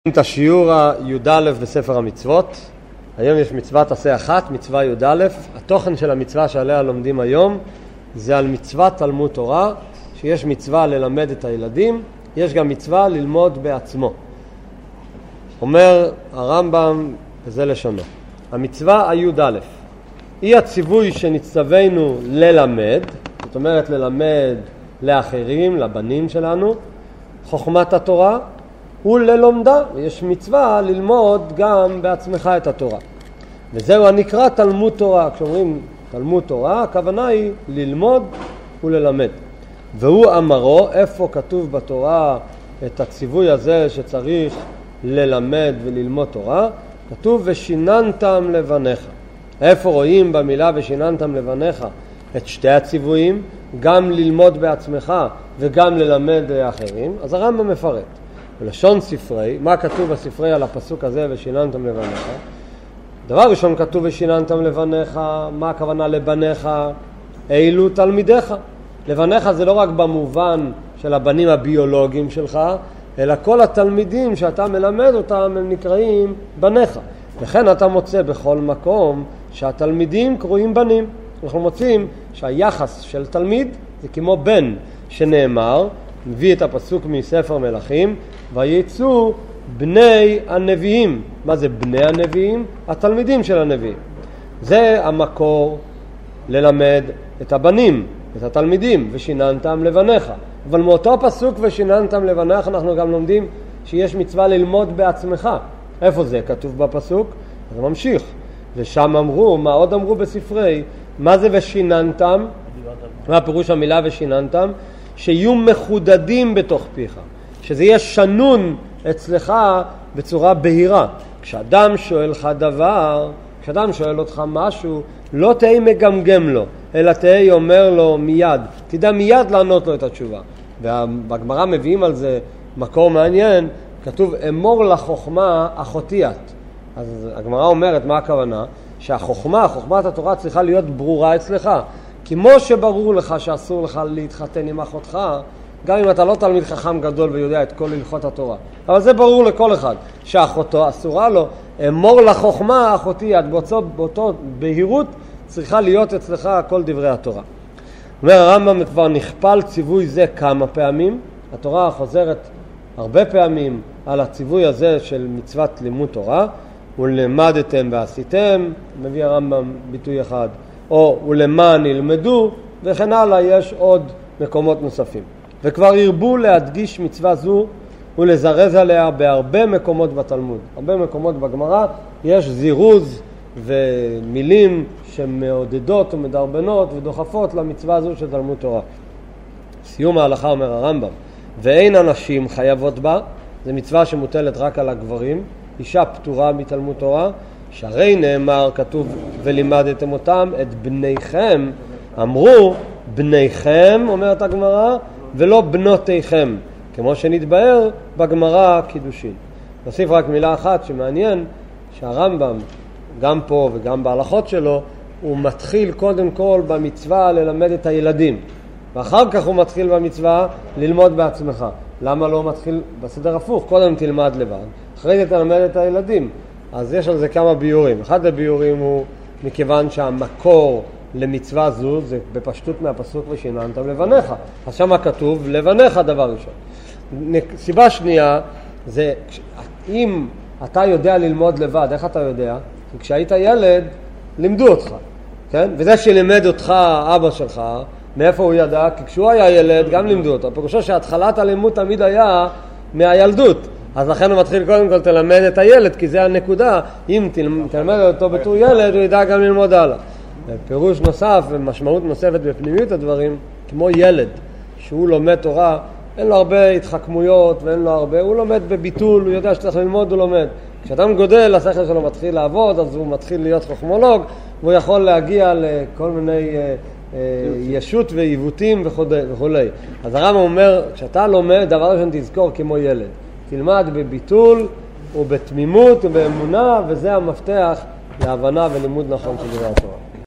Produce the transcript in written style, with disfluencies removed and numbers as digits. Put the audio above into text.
את השיעור הי"א בספר המצוות. היום יש מצוות עשה אחת, מצווה י"א. התוכן של המצווה שעליה לומדים היום זה על מצוות תלמוד תורה, שיש מצווה ללמד את הילדים, יש גם מצווה ללמוד בעצמו. אומר הרמב"ם בזה לשונו, המצווה הי"א היא הציווי שנצטווינו ללמד, זאת אומרת ללמד לאחרים, לבנים שלנו, חוכמת התורה, וללומדה, ויש מצווה ללמוד גם בעצמך את התורה. וזהו הנקרא תלמוד תורה. כשאומרים תלמוד תורה, הכוונה היא ללמוד וללמד. והוא אמרו, איפה כתוב בתורה את הציווי הזה שצריך ללמד וללמוד תורה? כתוב ושיננתם לבניך. איפה רואים במילה ושיננתם לבניך את שתי הציוויים, גם ללמוד בעצמך וגם ללמד לאחרים? אז הרמב"ם מפרט. בלשון ספרי, מה כתוב בספרי על הפסוק הזה ושיננתם לבניך? דבר ראשון כתוב ושיננתם לבניך, מה הכוונה לבניך? אילו תלמידיך. לבניך זה לא רק במובן של הבנים הביולוגיים שלך, אלא כל התלמידים שאתה מלמד אותם הם נקראים בניך. לכן אתה מוצא בכל מקום שהתלמידים קרויים בנים. אנחנו מוצאים שהיחס של תלמיד זה כמו בן שנאמר, מביא את הפסוק מספר מלכים, ויצאו בני הנביאים. מה זה בני הנביאים? התלמידים של הנביאים. זה המקור ללמד את הבנים, את התלמידים, ושיננתם לבניך. אבל מאותו פסוק ושיננתם לבניך אנחנו גם לומדים שיש מצווה ללמוד בעצמך. איפה זה כתוב בפסוק? זה ממשיך. ושם אמרו, מה עוד אמרו בספרי? מה זה ושיננתם? מה פירוש המילה ושיננתם? שיהיו מחודדים בתוך פיך, שזה יהיה שנון אצלך בצורה בהירה. כשאדם שואל לך דבר, כשאדם שואל אותך משהו, לא תהי מגמגם לו, אלא תהי אומר לו מיד, תדע מיד לענות לו את התשובה. ובגמרא מביאים על זה מקור מעניין, כתוב אמור לחוכמה אחותי את. אז הגמרא אומרת מה הכוונה? שהחוכמה, חוכמת התורה צריכה להיות ברורה אצלך. כמו שברור לך שאסור לך להתחתן עם אחותך, גם אם אתה לא תלמיד חכם גדול ויודע את כל הלכות התורה. אבל זה ברור לכל אחד, שאחותו אסורה לו, אמור לחוכמה אחותי עד באותו בהירות צריכה להיות אצלך כל דברי התורה. אומר הרמב"ם כבר נכפל ציווי זה כמה פעמים, התורה חוזרת הרבה פעמים על הציווי הזה של מצוות לימוד תורה, ולמדתם ועשיתם, מביא הרמב"ם ביטוי אחד, או ולמען ילמדו, וכן הלאה יש עוד מקומות נוספים. וכבר הרבו להדגיש מצווה זו ולזרז עליה בהרבה מקומות בתלמוד. הרבה מקומות בגמרא יש זירוז ומילים שמעודדות ומדרבנות ודוחפות למצווה הזו של תלמוד תורה. סיום ההלכה אומר הרמב"ם, ואין אנשים חייבות בה, זה מצווה שמוטלת רק על הגברים, אישה פטורה מתלמוד תורה, שהרי נאמר, כתוב ולימדתם אותם את בניכם, אמרו בניכם, אומרת הגמרא, ולא בנותיכם, כמו שנתבהר בגמרא קידושין. נוסיף רק מילה אחת שמעניין, שהרמב"ם, גם פה וגם בהלכות שלו, הוא מתחיל קודם כל במצווה ללמד את הילדים, ואחר כך הוא מתחיל במצווה ללמוד בעצמך. למה לא מתחיל בסדר הפוך? קודם תלמד לבד, אחרי זה תלמד את הילדים. אז יש על זה כמה ביורים. אחד הביורים הוא מכיוון שהמקור למצווה זו זה בפשטות מהפסוק ושיננתם לבניך. אז שמה כתוב לבניך דבר ראשון. סיבה שנייה זה אם אתה יודע ללמוד לבד, איך אתה יודע? כי כשהיית ילד לימדו אותך, כן? וזה שלימד אותך אבא שלך, מאיפה הוא ידע? כי כשהוא היה ילד גם לימדו אותו. פירושו שהתחלת הלימוד תמיד היה מהילדות. אז לכן הוא מתחיל קודם כל תלמד את הילד, כי זה הנקודה. אם תלמד אותו בתור ילד, הוא ידע גם ללמוד הלאה. פירוש נוסף ומשמעות נוספת בפנימיות הדברים, כמו ילד שהוא לומד תורה, אין לו הרבה התחכמויות ואין לו הרבה, הוא לומד בביטול, הוא יודע שצריך ללמוד, הוא לומד. כשאדם גודל, השכל שלו מתחיל לעבוד, אז הוא מתחיל להיות חכמולוג, והוא יכול להגיע לכל מיני ישות ועיוותים וכו'. אז הרמב"ם אומר, כשאתה לומד, דבר ראשון תזכור כמו ילד. תלמד בביטול ובתמימות ובאמונה, וזה המפתח להבנה ולימוד נכון של דבר התורה.